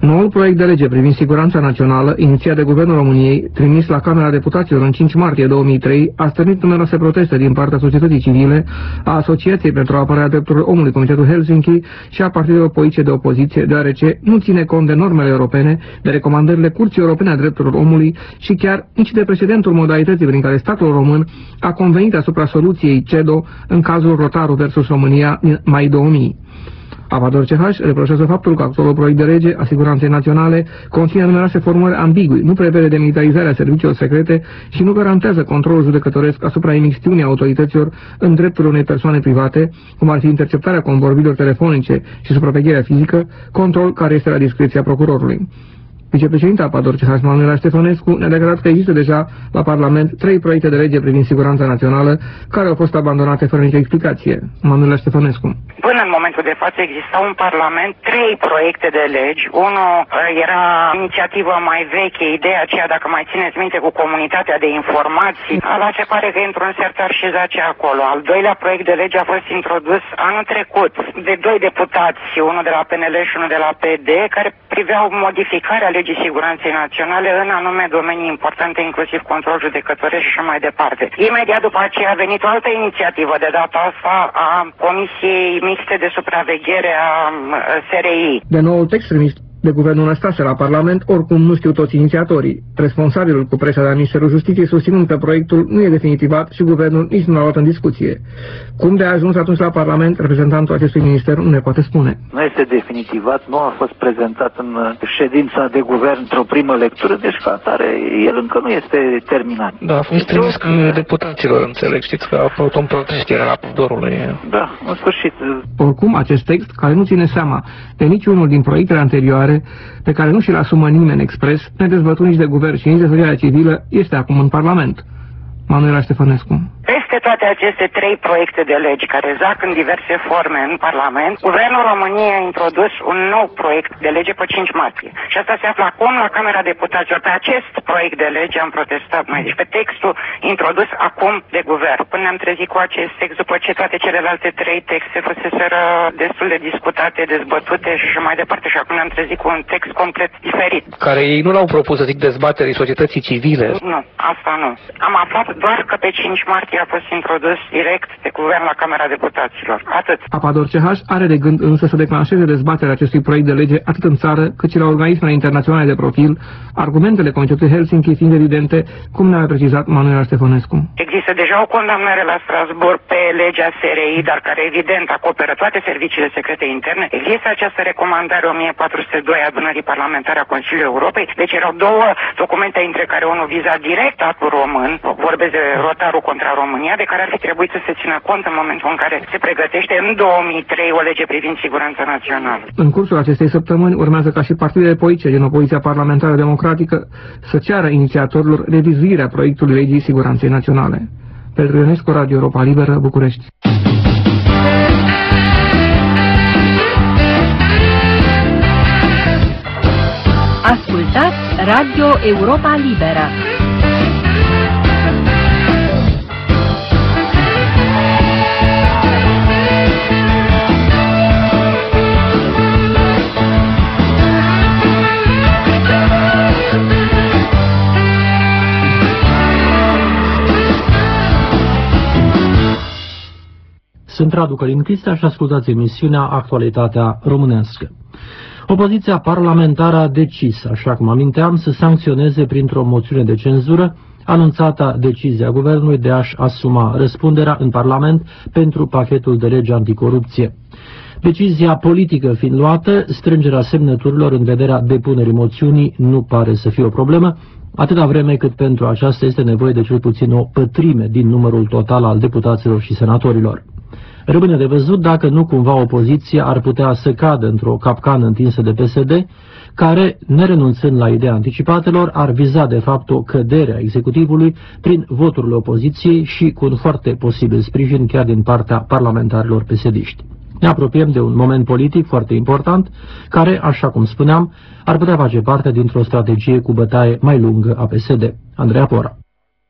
Noul proiect de lege privind siguranța națională, inițiat de Guvernul României, trimis la Camera Deputaților în 5 martie 2003, a stârnit numeroase proteste din partea societății civile, a Asociației pentru apărarea drepturilor omului, Comitetul Helsinki și a partidelor politice de opoziție, deoarece nu ține cont de normele europene, de recomandările Curții Europene a Drepturilor Omului și chiar nici de precedentul modalității prin care statul român a convenit asupra soluției CEDO în cazul Rotaru versus România din mai 2000. Apador CH reproșează faptul că actualul proiect de lege a siguranței naționale conține numeroase formări ambigui, nu prevede demilitarizarea serviciilor secrete și nu garantează controlul judecătoresc asupra imixtiunii autorităților în drepturile unei persoane private, cum ar fi interceptarea convorbirilor telefonice și supravegherea fizică, control care este la discreția procurorului. Vicepreședinta Apador CH, Manuela Ștefănescu, ne-a declarat că există deja la Parlament 3 proiecte de lege privind siguranța națională, care au fost abandonate fără nicio explicație. Manuela Ștefănescu. Până în momentul de față exista un Parlament 3 proiecte de legi. Unul era inițiativă mai veche, ideea aceea, dacă mai țineți minte, cu comunitatea de informații. Ala se pare că într-un sertar șezace acolo. Al doilea proiect de lege a fost introdus anul trecut de 2 deputați, unul de la PNL și unul de la PD, care priveau modificarea legii siguranței naționale în anume domenii importante, inclusiv control judecătoresc și așa mai departe. Imediat după aceea a venit o altă inițiativă, de data asta a Comisiei Mixte de Supraveghere a SRI. De noul text trimis de Guvernul Năstase la Parlament, oricum nu știu toți inițiatorii. Responsabilul cu presa de la Ministerul Justiției susținând că proiectul nu e definitivat și Guvernul nici nu l-a luat în discuție. Cum de a ajuns atunci la Parlament, reprezentantul acestui minister nu ne poate spune. Nu este definitivat, nu a fost prezentat în ședința de guvern într-o primă lectură, deci ca atare el încă nu este terminat. Da, a fost trimis deputaților, înțeleg, știți că a fost un protest, era raportorului. Da, în sfârșit. Oricum, acest text, care nu ține seama de niciunul din proiectele anterioare, pe care nu și-l asumă nimeni expres, nedezbătut nici de guvern și nici de societatea civilă, este acum în Parlament. Manuela Ștefănescu. Peste toate aceste 3 proiecte de legi care zac în diverse forme în Parlament, Guvernul României a introdus un nou proiect de lege pe 5 martie. Și asta se află acum la Camera Deputaților. Pe acest proiect de lege am protestat noi, deci pe textul introdus acum de guvern. Până ne-am trezit cu acest text, după ce toate celelalte 3 texte fuseseră destul de discutate, dezbătute și așa mai departe. Și acum ne-am trezit cu un text complet diferit. Care ei nu l-au propus, să zic, dezbaterii societății civile. Nu, asta nu. Am aflat doar că pe 5 martie a fost introdus direct de guvern la Camera Deputaților. Atât. Apador CH are de gând însă să declanșeze dezbaterea acestui proiect de lege atât în țară cât și la organismele internaționale de profil, argumentele Comitetului Helsinki fiind evidente, cum ne-a precizat Manuela Ștefănescu. Există deja o condamnare la Strasbourg pe legea SRI, dar care evident acoperă toate serviciile secrete interne. Există această recomandare 1402 a Adunării Parlamentare a Consiliului Europei. Deci erau 2 documente, între care unul viza direct actul român, vorbesc de Rotaru contra România, de care ar fi trebuit să se țină cont în momentul în care se pregătește în 2003 o lege privind siguranța națională. În cursul acestei săptămâni urmează ca și partidele politice din opoziția parlamentară democratică să ceară inițiatorilor revizuirea proiectului legii siguranței naționale. Petru Ionescu, Radio Europa Liberă, București. Ascultați Radio Europa Liberă. Sunt Radu Călin Cristea și ascultați emisiunea Actualitatea Românească. Opoziția parlamentară a decis, așa cum aminteam, să sancționeze printr-o moțiune de cenzură anunțata decizia Guvernului de a-și asuma răspunderea în Parlament pentru pachetul de lege anticorupție. Decizia politică fiind luată, strângerea semnăturilor în vederea depunerii moțiunii nu pare să fie o problemă, atâta vreme cât pentru aceasta este nevoie de cel puțin o pătrime din numărul total al deputaților și senatorilor. Rămâne de văzut dacă nu cumva opoziția ar putea să cadă într-o capcană întinsă de PSD, care, nerenunțând la ideea anticipatelor, ar viza de fapt o cădere a executivului prin voturile opoziției și cu un foarte posibil sprijin chiar din partea parlamentarilor PSD-ști. Ne apropiem de un moment politic foarte important, care, așa cum spuneam, ar putea face parte dintr-o strategie cu bătaie mai lungă a PSD. Andreea Pora.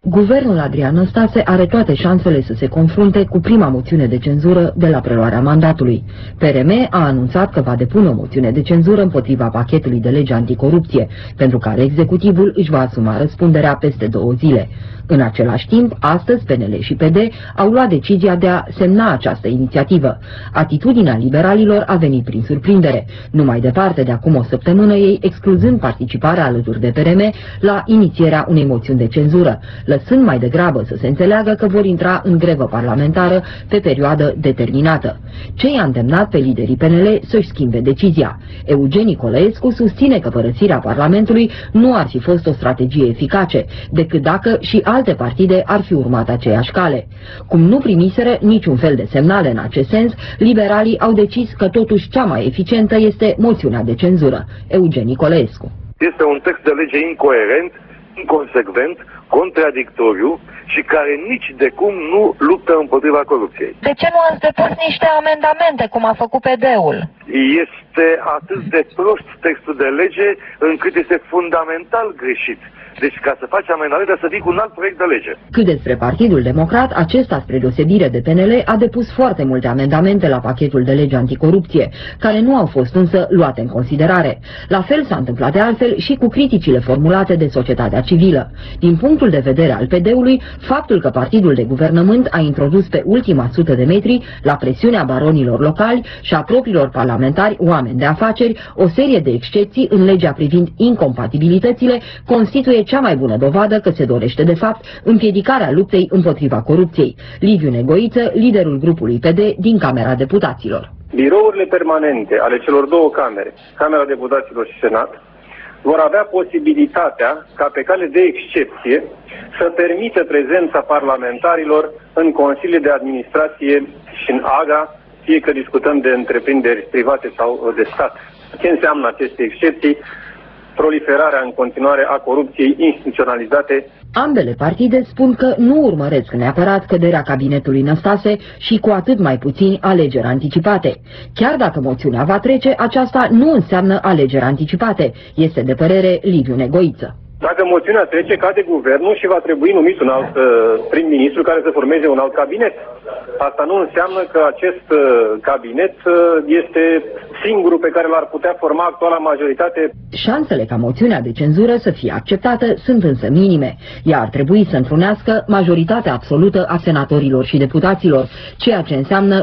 Guvernul Adrian Năstase are toate șansele să se confrunte cu prima moțiune de cenzură de la preluarea mandatului. PRM a anunțat că va depune o moțiune de cenzură împotriva pachetului de lege anticorupție, pentru care executivul își va asuma răspunderea peste 2 zile. În același timp, astăzi PNL și PD au luat decizia de a semna această inițiativă. Atitudinea liberalilor a venit prin surprindere, numai departe de acum o săptămână ei excluzând participarea alături de PRM la inițierea unei moțiuni de cenzură, lăsând mai degrabă să se înțeleagă că vor intra în grevă parlamentară pe perioadă determinată. Ce i-a îndemnat pe liderii PNL să-și schimbe decizia? Eugen Nicolaescu susține că părăsirea Parlamentului nu ar fi fost o strategie eficace, decât dacă și alte partide ar fi urmat aceeași cale. Cum nu primiseră niciun fel de semnale în acest sens, liberalii au decis că totuși cea mai eficientă este moțiunea de cenzură. Eugen Nicolaescu. Este un text de lege incoerent, inconsecvent, contradictoriu și care nici de cum nu luptă împotriva corupției. De ce nu ați depus niște amendamente, cum a făcut PD-ul? Este atât de prost textul de lege încât este fundamental greșit. Deci ca să faci amendamente să vii cu un alt proiect de lege. Cât despre Partidul Democrat, acesta, spre deosebire de PNL, a depus foarte multe amendamente la pachetul de lege anticorupție, care nu au fost însă luate în considerare. La fel s-a întâmplat de altfel și cu criticile formulate de societatea civilă. Din punctul de vedere al PD-ului, faptul că partidul de guvernământ a introdus pe ultima 100 de metri, la presiunea baronilor locali și a propriilor parlamentari, oameni de afaceri, o serie de excepții în legea privind incompatibilitățile, constituie cea mai bună dovadă că se dorește de fapt împiedicarea luptei împotriva corupției. Liviu Negoiță, liderul grupului PD din Camera Deputaților. Birourile permanente ale celor 2 camere, Camera Deputaților și Senat, vor avea posibilitatea, ca pe cale de excepție, să permită prezența parlamentarilor în consiliile de administrație și în AGA, fie că discutăm de întreprinderi private sau de stat. Ce înseamnă aceste excepții? Proliferarea în continuare a corupției instituționalizate. Ambele partide spun că nu urmăresc neapărat căderea cabinetului Năstase și cu atât mai puțin alegeri anticipate. Chiar dacă moțiunea va trece, aceasta nu înseamnă alegeri anticipate, este de părere Liviu Negoiță. Dacă moțiunea trece, cade guvernul și va trebui numit un alt prim-ministru care să formeze un alt cabinet. Asta nu înseamnă că acest cabinet este singurul pe care l-ar putea forma actuala majoritate. Șansele ca moțiunea de cenzură să fie acceptată sunt însă minime. Ea ar trebui să înfrunească majoritatea absolută a senatorilor și deputaților, ceea ce înseamnă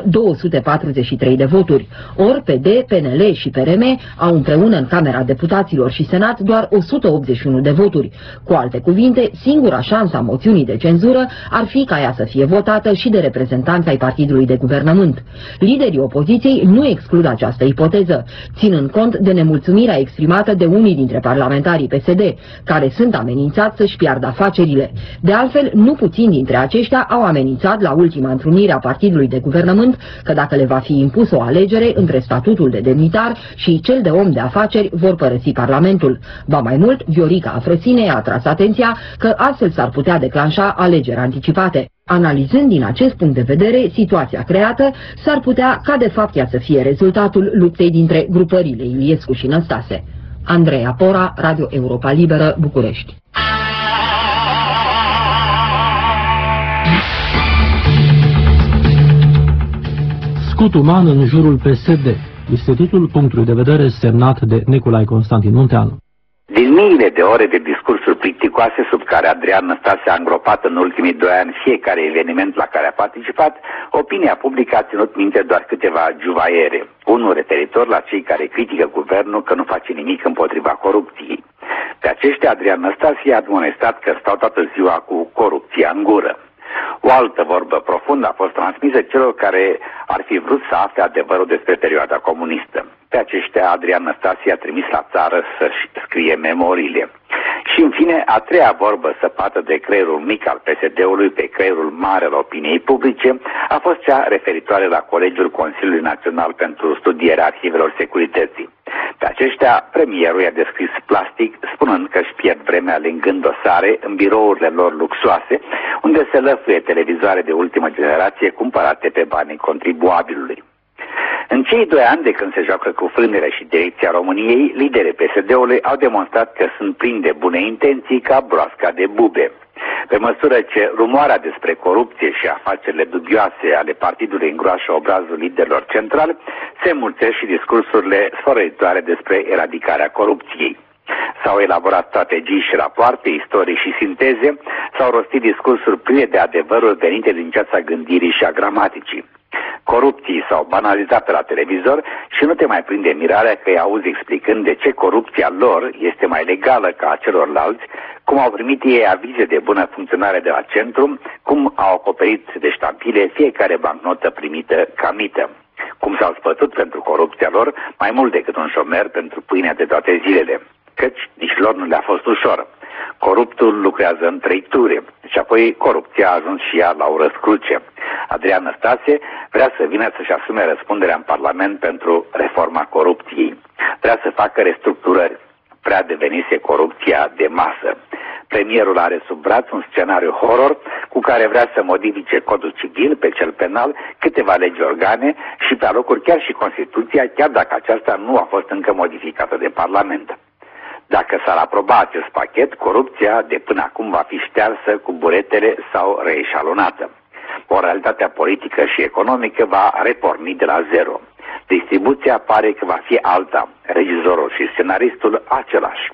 243 de voturi. Ori PD, PNL și PRM au împreună în Camera Deputaților și Senat doar 181 de voturi. Cu alte cuvinte, singura șansă a moțiunii de cenzură ar fi ca ea să fie votată și de reprezentanți ai partidului de guvernământ. Liderii opoziției nu exclud această ipoteză, ținând cont de nemulțumirea exprimată de unii dintre parlamentarii PSD, care sunt amenințați să-și piardă afacerile. De altfel, nu puțini dintre aceștia au amenințat la ultima întrunire a partidului de guvernământ că dacă le va fi impus o alegere între statutul de demnitar și cel de om de afaceri, vor părăsi Parlamentul. Ba mai mult, Viorica Afrăsinei a atras atenția că astfel s-ar putea declanșa alegeri anticipate. Analizând din acest punct de vedere situația creată, s-ar putea ca de fapt ea să fie rezultatul luptei dintre grupările Iliescu și Năstase. Andreea Pora, Radio Europa Liberă, București. Scut uman în jurul PSD este titlul punctului de vedere semnat de Nicolae Constantin Munteanu. Din miile de ore de discursuri plicticoase sub care Adrian Năstase a îngropat în ultimii 2 ani fiecare eveniment la care a participat, opinia publică a ținut minte doar câteva juvaiere. Unul referitor la cei care critică guvernul că nu face nimic împotriva corupției. Pe aceștia Adrian Năstase a admonestat că stau toată ziua cu corupția în gură. O altă vorbă profundă a fost transmisă celor care ar fi vrut să afle adevărul despre perioada comunistă. Pe aceștia Adrian Năstase a trimis la țară să-și scrie memoriile. Și în fine, a treia vorbă săpată de creierul mic al PSD-ului pe creierul mare al opiniei publice a fost cea referitoare la Colegiul Consiliului Național pentru Studierea Arhivelor Securității. Pe aceștia, premierul i-a descris plastic, spunând că își pierd vremea lingând dosare în birourile lor luxoase, unde se lăfuie televizoare de ultimă generație cumpărate pe banii contribuabilului. În cei 2 ani de când se joacă cu frânele și direcția României, liderii PSD-ului au demonstrat că sunt plini de bune intenții ca broasca de bube. Pe măsură ce rumoarea despre corupție și afacerile dubioase ale partidului îngroașă obrazul liderilor centrali, se înmulțesc și discursurile sfărăitoare despre eradicarea corupției. S-au elaborat strategii și rapoarte, istorii și sinteze, s-au rostit discursuri pline de adevăruri venite din ceața gândirii și a gramaticii. Corupții s-au banalizat pe la televizor și nu te mai prinde mirarea că îi auzi explicând de ce corupția lor este mai legală ca a celorlalți, cum au primit ei avize de bună funcționare de la centru, cum au acoperit de ștampile fiecare bancnotă primită ca mită, cum s-au spătut pentru corupția lor mai mult decât un șomer pentru pâinea de toate zilele, căci nici lor nu le-a fost ușor. Coruptul lucrează în 3 ture și apoi corupția a ajuns și ea la o răscruce. Adrian Năstase vrea să vină să-și asume răspunderea în Parlament pentru reforma corupției. Vrea să facă restructurări. Prea devenise corupția de masă. Premierul are sub braț un scenariu horror cu care vrea să modifice codul civil, pe cel penal, câteva legi organe și pe alocuri chiar și Constituția, chiar dacă aceasta nu a fost încă modificată de Parlament. Dacă s-ar aproba acest pachet, corupția de până acum va fi ștearsă cu buretele sau reeșalonată. Moralitatea politică și economică va reporni de la zero. Distribuția pare că va fi alta, regizorul și scenaristul același.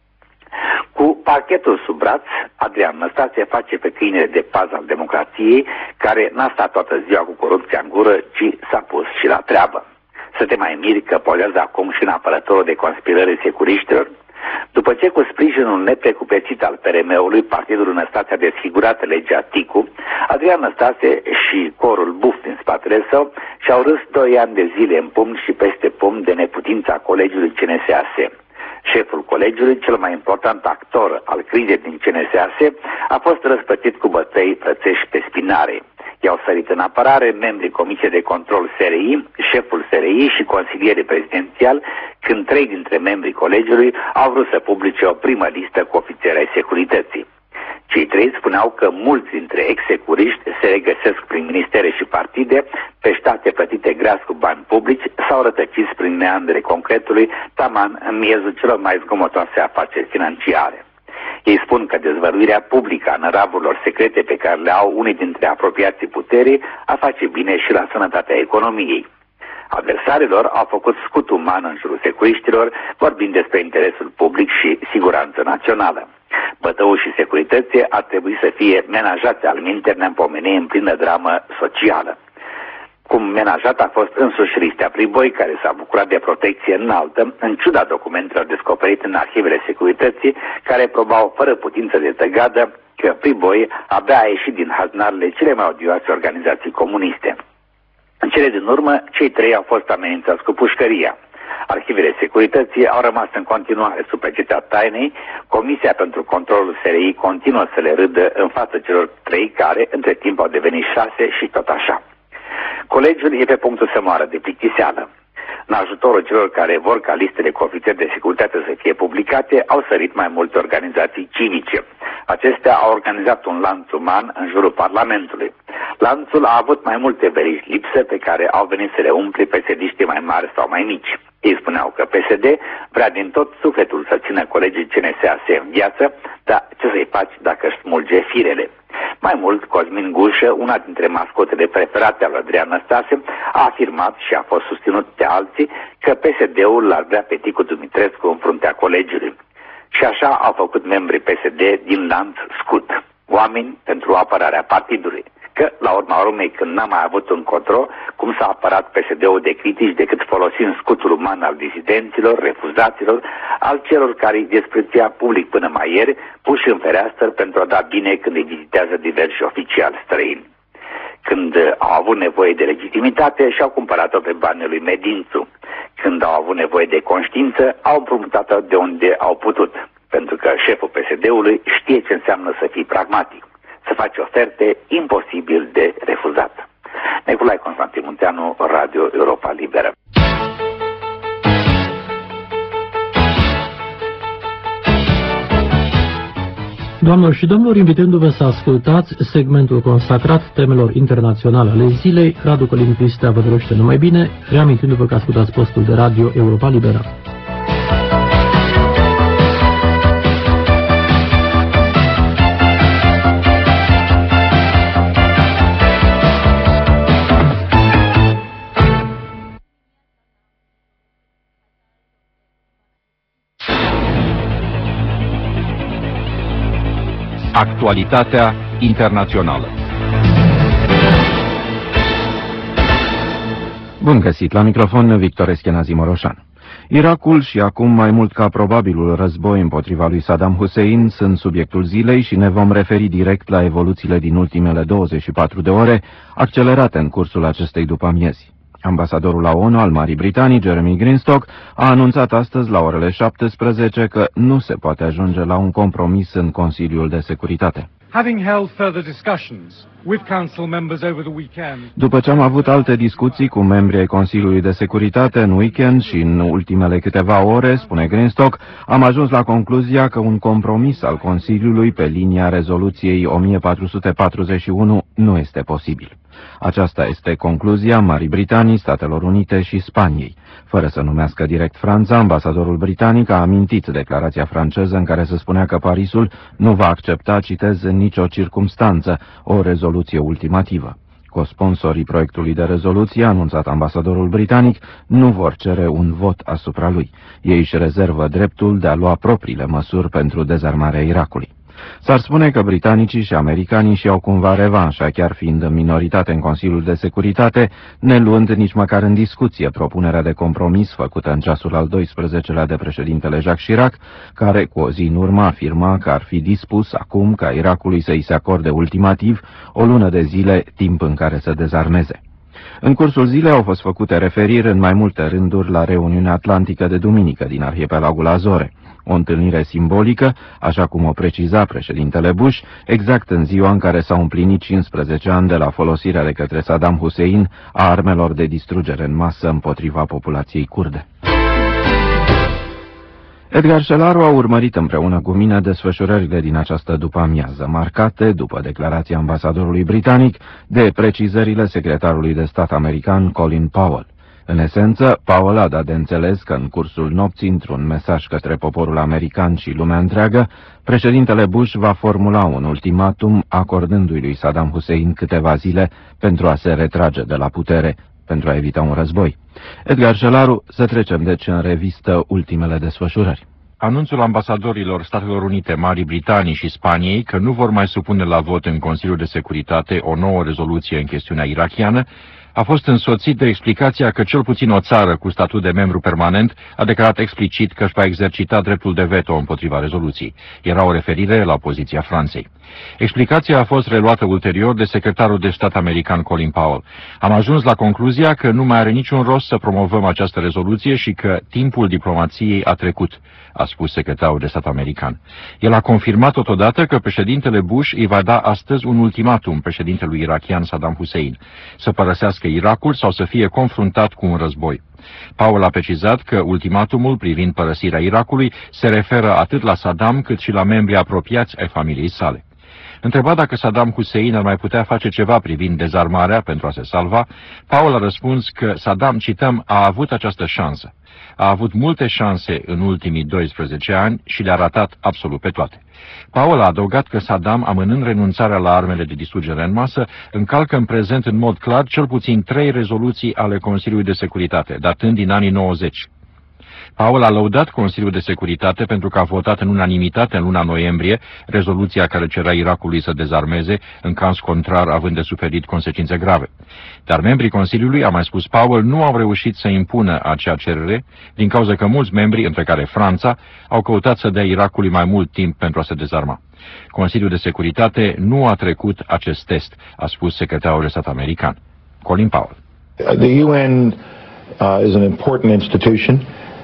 Cu pachetul sub braț, Adrian Năstase face pe câinele de pază al democrației, care n-a stat toată ziua cu corupția în gură, ci s-a pus și la treabă. Să te mai miri că polează acum și în apărătorul de conspirării securiștilor? După ce cu sprijinul neprecupețit al PRM-ului, partidul Năstase a desfigurat legea Ticu, Adrian Năstase și corul buf din spatele său și-au râs 2 ani de zile în pumn și peste pumn de neputința colegiului CNSAS. Șeful colegiului, cel mai important actor al crizei din CNSAS, a fost răspătit cu bătăi frățești pe spinare. I-au sărit în apărare membrii Comisiei de Control SRI, șeful SRI și consilierii prezidențial, când 3 dintre membrii colegiului au vrut să publice o primă listă cu ofițeri ai securității. Cei 3 spuneau că mulți dintre ex-securiști se regăsesc prin ministere și partide, pe state plătite greas cu bani publici sau rătăciți prin meandre concretului, taman în miezul celor mai zgomotoase afaceri financiare. Ei spun că dezvăluirea publică a năraburilor secrete pe care le au unii dintre apropiații puterii a face bine și la sănătatea economiei. Adversarilor au făcut scut uman în jurul securiștilor, vorbind despre interesul public și siguranță națională. Bătăul și securității ar trebui să fie menajați al minteri neîmpomenii în plină dramă socială. Cum menajat a fost însuși Ristea Priboi, care s-a bucurat de protecție înaltă, în ciuda documentelor descoperite în arhivele securității, care probau fără putință de tăgadă că Priboi abia a ieșit din haznarele cele mai odioase organizații comuniste. În cele din urmă, cei 3 au fost amenințați cu pușcăria. Arhivele securității au rămas în continuare sub pecetea tainei. Comisia pentru controlul SRI continuă să le râdă în fața celor 3 care, între timp, au devenit 6 și tot așa. Colegiul e pe punctul să moară de plictiseală. În ajutorul celor care vor ca listele cu ofițeri de securitate să fie publicate, au sărit mai multe organizații civice. Acestea au organizat un lanț uman în jurul Parlamentului. Lanțul a avut mai multe veriști lipse pe care au venit să le umple PSD-știi mai mari sau mai mici. Ei spuneau că PSD vrea din tot sufletul să țină colegii CNSAS în viață, dar ce să-i faci dacă își smulge firele? Mai mult, Cosmin Gușă, una dintre mascotele preferate al Adrian Năstase, a afirmat și a fost susținut de alții că PSD-ul l-ar vrea pe Ticu Dumitrescu în fruntea colegiului. Și așa au făcut membrii PSD din lanț scut, oameni pentru apărarea partidului. Că, la urma urmei, când n-a mai avut un control, cum s-a apărat PSD-ul de critici decât folosind scutul uman al disidenților, refuzaților, al celor care îi desprețuia public până mai ieri, puși în fereastră pentru a da bine când îi vizitează diversi oficiali străini. Când au avut nevoie de legitimitate, și-au cumpărat-o pe banii lui Medințu. Când au avut nevoie de conștiință, au împrumutat-o de unde au putut, pentru că șeful PSD-ului știe ce înseamnă să fii pragmatic, să faci oferte imposibil de refuzat. Nicolae Constantin Munteanu, Radio Europa Liberă. Doamnelor și domnilor, invitându-vă să ascultați segmentul consacrat temelor internaționale ale zilei, Radu Călin Cristea vă dorește numai bine, reamintindu-vă că ascultați postul de radio Europa Liberă. Actualitatea internațională. Bun găsit, la microfon Victor Eschenazi Moroșan. Irakul și acum mai mult ca probabilul război împotriva lui Saddam Hussein sunt subiectul zilei și ne vom referi direct la evoluțiile din ultimele 24 de ore, accelerate în cursul acestei după-amiezi. Ambasadorul la ONU al Marii Britanii, Jeremy Greenstock, a anunțat astăzi la orele 17 că nu se poate ajunge la un compromis în Consiliul de Securitate. După ce am avut alte discuții cu membrii ai Consiliului de Securitate în weekend și în ultimele câteva ore, spune Greenstock, am ajuns la concluzia că un compromis al Consiliului pe linia rezoluției 1441 nu este posibil. Aceasta este concluzia Marii Britanii, Statelor Unite și Spaniei. Fără să numească direct Franța, ambasadorul britanic a amintit declarația franceză în care se spunea că Parisul nu va accepta, citez, în nicio circumstanță o rezoluție ultimativă. Co-sponsorii proiectului de rezoluție, anunțat ambasadorul britanic, nu vor cere un vot asupra lui. Ei își rezervă dreptul de a lua propriile măsuri pentru dezarmarea Irakului. S-ar spune că britanicii și americanii și-au cumva revanșa, chiar fiind în minoritate în Consiliul de Securitate, ne luând nici măcar în discuție propunerea de compromis făcută în ceasul al 12-lea de președintele Jacques Chirac, care cu o zi în urmă afirma că ar fi dispus acum ca Irakului să-i se acorde ultimativ o lună de zile, timp în care să dezarmeze. În cursul zilei au fost făcute referiri în mai multe rânduri la reuniunea atlantică de duminică din arhipelagul Azore. O întâlnire simbolică, așa cum o preciza președintele Bush, exact în ziua în care s-au împlinit 15 ani de la folosirea de către Saddam Hussein a armelor de distrugere în masă împotriva populației kurde. Edgar Șelaru a urmărit împreună cu mine desfășurările din această după-amiază, marcate, după declarația ambasadorului britanic, de precizările secretarului de stat american Colin Powell. În esență, Powell a dat de înțeles că în cursul nopții, într-un mesaj către poporul american și lumea întreagă, președintele Bush va formula un ultimatum acordându-i lui Saddam Hussein câteva zile pentru a se retrage de la putere, pentru a evita un război. Edgar Șelaru, să trecem deci în revistă ultimele desfășurări. Anunțul ambasadorilor Statelor Unite, Marii Britanii și Spaniei că nu vor mai supune la vot în Consiliul de Securitate o nouă rezoluție în chestiunea irakiană a fost însoțit de explicația că cel puțin o țară cu statut de membru permanent a declarat explicit că își va exercita dreptul de veto împotriva rezoluției. Era o referire la poziția Franței. Explicația a fost reluată ulterior de secretarul de stat american Colin Powell. Am ajuns la concluzia că nu mai are niciun rost să promovăm această rezoluție și că timpul diplomației a trecut, a spus secretarul de stat american. El a confirmat totodată că președintele Bush îi va da astăzi un ultimatum președintelui irakian Saddam Hussein, să părăsească Irakul sau să fie confruntat cu un război. Powell a precizat că ultimatumul privind părăsirea Irakului se referă atât la Saddam cât și la membrii apropiați ai familiei sale. Întrebat dacă Saddam Hussein ar mai putea face ceva privind dezarmarea pentru a se salva, Powell a răspuns că Saddam, cităm, a avut această șansă. A avut multe șanse în ultimii 12 ani și le-a ratat absolut pe toate. Powell a adăugat că Saddam, amânând renunțarea la armele de distrugere în masă, încalcă în prezent în mod clar cel puțin 3 rezoluții ale Consiliului de Securitate, datând din anii 90. Powell a lăudat Consiliul de Securitate pentru că a votat în unanimitate în luna noiembrie rezoluția care cerea Irakului să dezarmeze, în caz contrar având de suferit consecințe grave. Dar membrii Consiliului, a mai spus Powell, nu au reușit să impună acea cerere, din cauza că mulți membri, între care Franța, au căutat să dea Irakului mai mult timp pentru a se dezarma. Consiliul de Securitate nu a trecut acest test, a spus secretarul de stat american. Colin Powell. The UN is an important institution.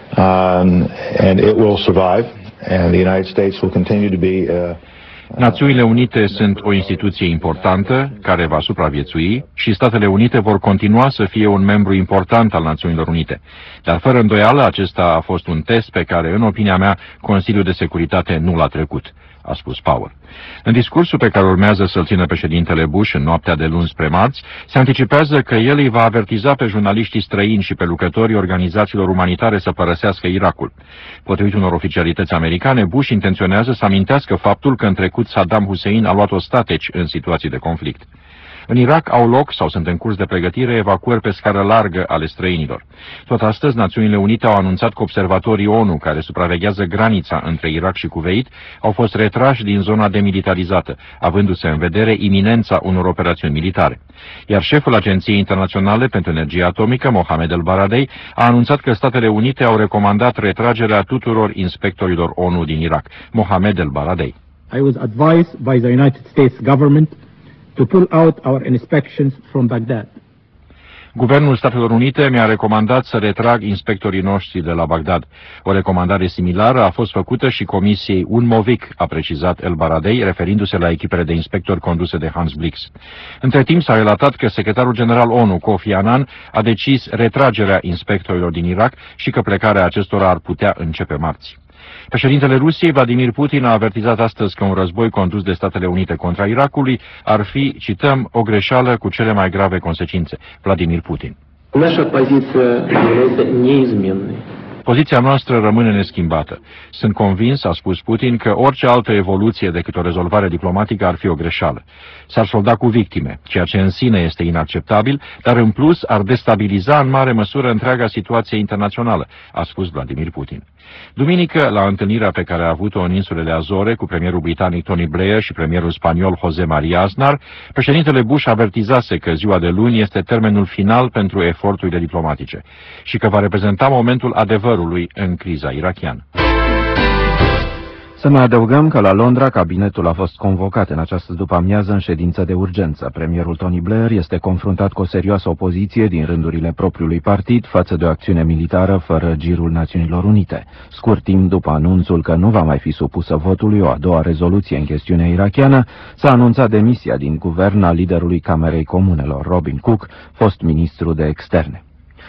And it will survive, and the United States will continue to be Națiunile Unite sunt o instituție importantă care va supraviețui și Statele Unite vor continua să fie un membru important al Națiunilor Unite. Dar fără îndoială acesta a fost un test pe care, în opinia mea, Consiliul de Securitate nu l-a trecut, a spus Power. În discursul pe care urmează să-l țină președintele Bush în noaptea de luni spre marți, se anticipează că el îi va avertiza pe jurnaliștii străini și pe lucrătorii organizațiilor umanitare să părăsească Irakul. Potrivit unor oficialități americane, Bush intenționează să amintească faptul că în trecut Saddam Hussein a luat ostateci în situații de conflict. În Irak au loc sau sunt în curs de pregătire evacuări pe scară largă ale străinilor. Tot astăzi, Națiunile Unite au anunțat că observatorii ONU care supraveghează granița între Irak și Kuwait au fost retrași din zona demilitarizată, avându-se în vedere iminența unor operațiuni militare. Iar șeful Agenției Internaționale pentru Energie Atomică, Mohamed El-Baradei, a anunțat că Statele Unite au recomandat retragerea tuturor inspectorilor ONU din Irak. Mohamed El-Baradei. I was advised by the United States government to pull out our inspections from Baghdad. Guvernul Statelor Unite mi-a recomandat să retrag inspectorii noștri de la Bagdad. O recomandare similară a fost făcută și Comisiei UNMOVIC, a precizat El-Baradei, referindu-se la echipele de inspectori conduse de Hans Blix. Între timp s-a relatat că secretarul general ONU, Kofi Annan, a decis retragerea inspectorilor din Irak și că plecarea acestora ar putea începe marți. Președintele Rusiei, Vladimir Putin, a avertizat astăzi că un război condus de Statele Unite contra Irakului ar fi, cităm, o greșeală cu cele mai grave consecințe. Vladimir Putin. Poziția noastră rămâne neschimbată. Sunt convins, a spus Putin, că orice altă evoluție decât o rezolvare diplomatică ar fi o greșeală. S-ar solda cu victime, ceea ce în sine este inacceptabil, dar în plus ar destabiliza în mare măsură întreaga situație internațională, a spus Vladimir Putin. Duminică, la întâlnirea pe care a avut-o în insulele Azore cu premierul britanic Tony Blair și premierul spaniol José María Aznar, președintele Bush avertizase că ziua de luni este termenul final pentru eforturile diplomatice și că va reprezenta momentul adevărului în criza irakiană. Să mai adăugăm că la Londra cabinetul a fost convocat în această după-amiază în ședință de urgență. Premierul Tony Blair este confruntat cu o serioasă opoziție din rândurile propriului partid față de o acțiune militară fără girul Națiunilor Unite. Scurt timp după anunțul că nu va mai fi supusă votului o a doua rezoluție în chestiunea irakiană, s-a anunțat demisia din guvern a liderului Camerei Comunelor, Robin Cook, fost ministru de externe.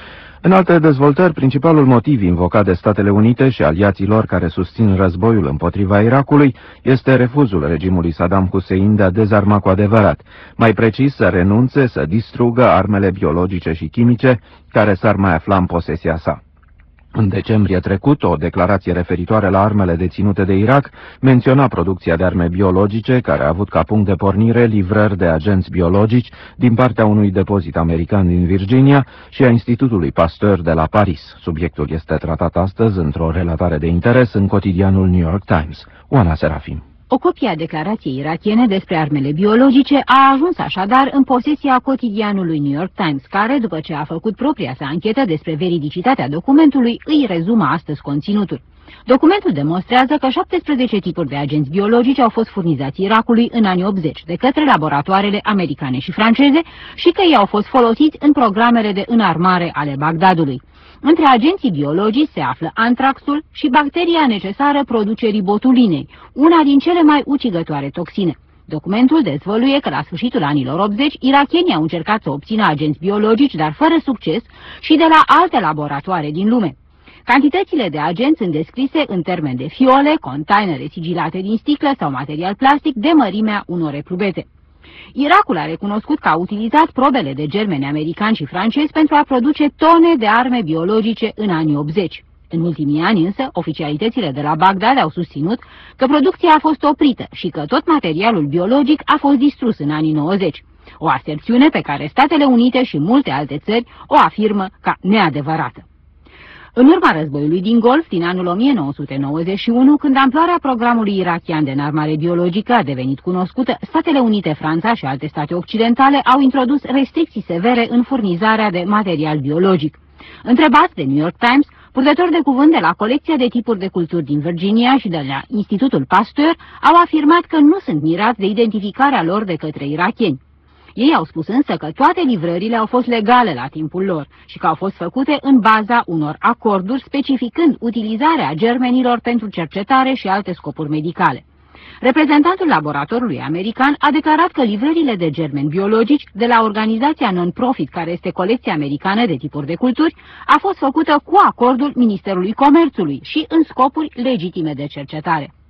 În alte dezvoltări, principalul motiv invocat de Statele Unite și aliații lor care susțin războiul împotriva Irakului este refuzul regimului Saddam Hussein de a dezarma cu adevărat, mai precis să renunțe să distrugă armele biologice și chimice care s-ar mai afla în posesia sa. În decembrie trecut, o declarație referitoare la armele deținute de Irak menționa producția de arme biologice, care a avut ca punct de pornire livrări de agenți biologici din partea unui depozit american din Virginia și a Institutului Pasteur de la Paris. Subiectul este tratat astăzi într-o relatare de interes în cotidianul New York Times. Oana Serafim. O copie a declarației irakiene despre armele biologice a ajuns așadar în posesia cotidianului New York Times, care, după ce a făcut propria sa anchetă despre veridicitatea documentului, îi rezumă astăzi conținutul. Documentul demonstrează că 17 tipuri de agenți biologici au fost furnizați Irakului în anii 80 de către laboratoarele americane și franceze și că ei au fost folosiți în programele de înarmare ale Bagdadului. Între agenții biologici se află antraxul și bacteria necesară producerii botulinei, una din cele mai ucigătoare toxine. Documentul dezvăluie că la sfârșitul anilor 80, irakienii au încercat să obțină agenți biologici, dar fără succes, și de la alte laboratoare din lume. Cantitățile de agenți sunt descrise în termeni de fiole, containere sigilate din sticlă sau material plastic de mărimea unor eprubete. Irakul a recunoscut că a utilizat probele de germeni americani și francezi pentru a produce tone de arme biologice în anii 80. În ultimii ani însă, oficialitățile de la Bagdad au susținut că producția a fost oprită și că tot materialul biologic a fost distrus în anii 90. O aserțiune pe care Statele Unite și multe alte țări o afirmă ca neadevărată. În urma războiului din Golf, din anul 1991, când amploarea programului irakian de înarmare biologică a devenit cunoscută, Statele Unite, Franța și alte state occidentale au introdus restricții severe în furnizarea de material biologic. Întrebați de New York Times, purtători de cuvânt de la colecția de tipuri de culturi din Virginia și de la Institutul Pasteur au afirmat că nu sunt mirați de identificarea lor de către irakieni. Ei au spus însă că toate livrările au fost legale la timpul lor și că au fost făcute în baza unor acorduri specificând utilizarea germenilor pentru cercetare și alte scopuri medicale. Reprezentantul laboratorului american a declarat că livrările de germeni biologici de la organizația non-profit care este Colecția Americană de Tipuri de Culturi a fost făcută cu acordul Ministerului Comerțului și în scopuri legitime de cercetare.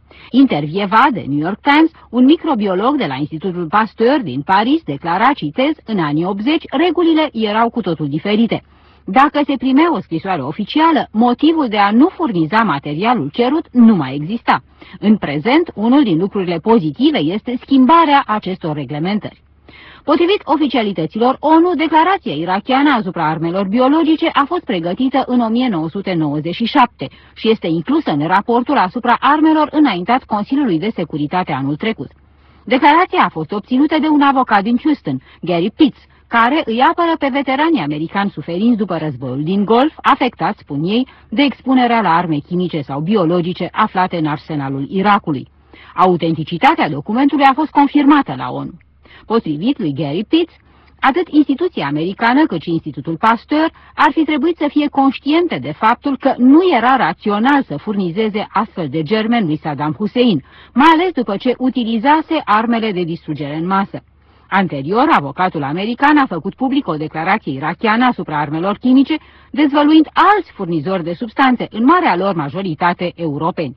Intervievat de New York Times, un microbiolog de la Institutul Pasteur din Paris declara, citez, în anii 80 regulile erau cu totul diferite. Dacă se primea o scrisoare oficială, motivul de a nu furniza materialul cerut nu mai exista. În prezent, unul din lucrurile pozitive este schimbarea acestor reglementări. Potrivit oficialităților ONU, declarația irakiană asupra armelor biologice a fost pregătită în 1997 și este inclusă în raportul asupra armelor înaintat Consiliului de Securitate anul trecut. Declarația a fost obținută de un avocat din Houston, Gary Pitts, care îi apără pe veteranii americani suferinți după războiul din Golf, afectați, spun ei, de expunerea la arme chimice sau biologice aflate în arsenalul Irakului. Autenticitatea documentului a fost confirmată la ONU. Potrivit lui Gary Pitts, atât instituția americană cât și Institutul Pasteur ar fi trebuit să fie conștiente de faptul că nu era rațional să furnizeze astfel de germeni lui Saddam Hussein, mai ales după ce utilizase armele de distrugere în masă. Anterior, avocatul american a făcut public o declarație irakiană asupra armelor chimice, dezvăluind alți furnizori de substanțe, în marea lor majoritate europeni.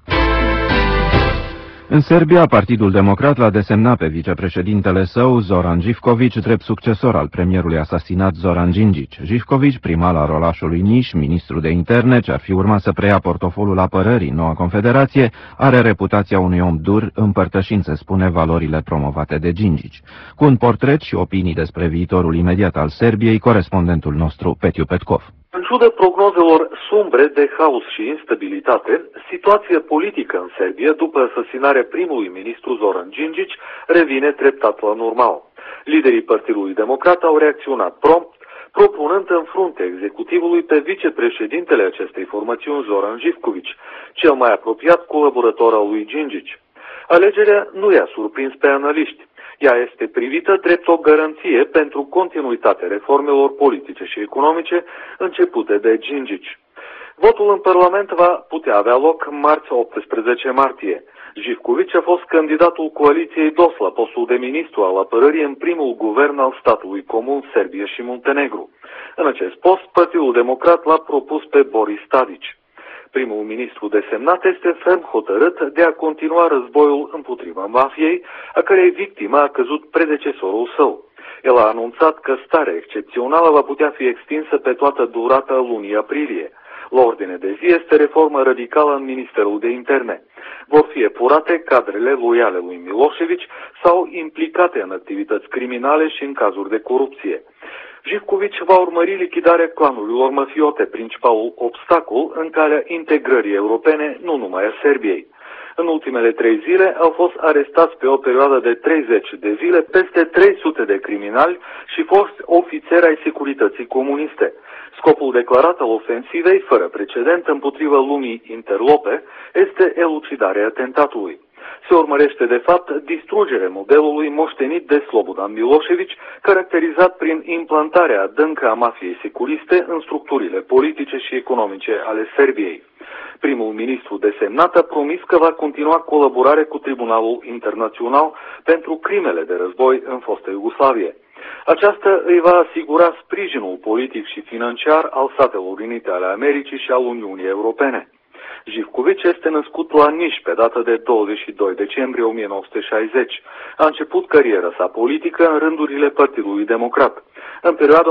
În Serbia, Partidul Democrat l-a desemnat pe vicepreședintele său, Zoran Živković, drept succesor al premierului asasinat Zoran Đinđić. Živković, primar al orașului Niš, ministru de interne, ce ar fi urmat să preia portofolul apărării în noua confederație, are reputația unui om dur, împărtășind, se spune, valorile promovate de Đinđić. Cu un portret și opinii despre viitorul imediat al Serbiei, corespondentul nostru, Petiu Petkov. În ciuda prognozelor sumbre de haos și instabilitate, situația politică în Serbia, după asasinarea primului ministru Zoran Đinđić, revine treptat la normal. Liderii Partidului Democrat au reacționat prompt, propunând în fruntea executivului pe vicepreședintele acestei formațiuni, Zoran Živković, cel mai apropiat colaborator al lui Đinđić. Alegerea nu i-a surprins pe analiști. Ea este privită drept o garanție pentru continuitatea reformelor politice și economice începute de Đinđić. Votul în Parlament va putea avea loc marți 18 martie. Živković a fost candidatul coaliției DOS la postul de ministru al apărării în primul guvern al statului comun Serbia și Muntenegru. În acest post, Partidul Democrat l-a propus pe Boris Tadić. Primul ministru desemnat este ferm hotărât de a continua războiul împotriva mafiei, a cărei victimă a căzut predecesorul său. El a anunțat că starea excepțională va putea fi extinsă pe toată durata lunii aprilie. La ordine de zi este reformă radicală în Ministerul de Interne. Vor fi epurate cadrele loiale lui Milošević sau implicate în activități criminale și în cazuri de corupție. Živković va urmări lichidarea clanurilor mafiote, principalul obstacol în calea integrării europene, nu numai a Serbiei. În ultimele 3 zile au fost arestați pe o perioadă de 30 de zile peste 300 de criminali și foști ofițeri ai securității comuniste. Scopul declarat al ofensivei, fără precedent împotriva lumii interlope, este elucidarea atentatului. Se urmărește de fapt distrugerea modelului moștenit de Slobodan Milošević, caracterizat prin implantarea adâncă a mafiei securiste în structurile politice și economice ale Serbiei. Primul ministru desemnat a promis că va continua colaborarea cu Tribunalul Internațional pentru crimele de război în fosta Iugoslavie. Aceasta îi va asigura sprijinul politic și financiar al Statelor Unite ale Americii și al Uniunii Europene. Živković este născut la Niš pe data de 22 decembrie 1960. A început cariera sa politică în rândurile Partidului Democrat. În perioada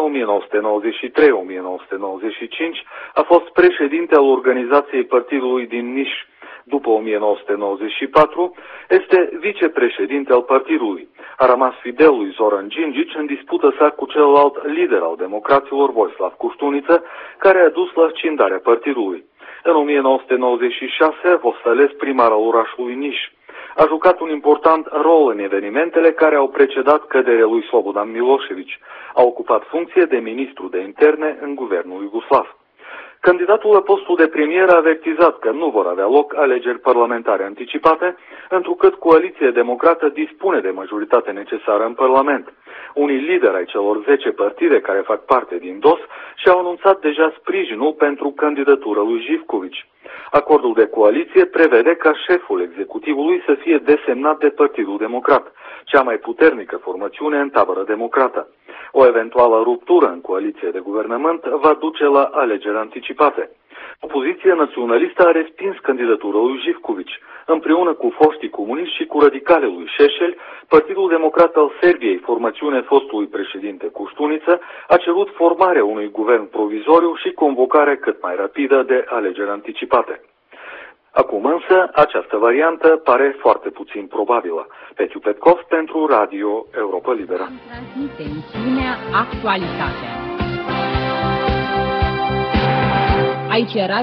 1993-1995 a fost președinte al organizației partidului din Niš. După 1994 este vicepreședinte al partidului. A rămas fidel lui Zoran Đinđić în dispută sa cu celălalt lider al democraților, Vojislav Koštunica, care a dus la scindarea partidului. În 1996 a fost ales primar al orașului Niš. A jucat un important rol în evenimentele care au precedat căderea lui Slobodan Milošević. A ocupat funcție de ministru de interne în guvernul iugoslav. Candidatul la postul de premier a avertizat că nu vor avea loc alegeri parlamentare anticipate, întrucât coaliția democrată dispune de majoritate necesară în Parlament. Unii lideri ai celor 10 partide care fac parte din DOS și-au anunțat deja sprijinul pentru candidatura lui Živković. Acordul de coaliție prevede ca șeful executivului să fie desemnat de Partidul Democrat, cea mai puternică formațiune în tabără democrată. O eventuală ruptură în coaliție de guvernământ va duce la alegeri anticipate. Opoziția naționalistă a respins candidatura lui Živković. Împreună cu foștii comuniști și cu radicale lui Šešelj, Partidul Democrat al Serbiei, formațiune fostului președinte Koštunica, a cerut formarea unui guvern provizoriu și convocarea cât mai rapidă de alegeri anticipate. Acum însă, această variantă pare foarte puțin probabilă. Petiu Petkov pentru Radio Europa Liberă. Transmite emisiunea Actualitatea. Aici era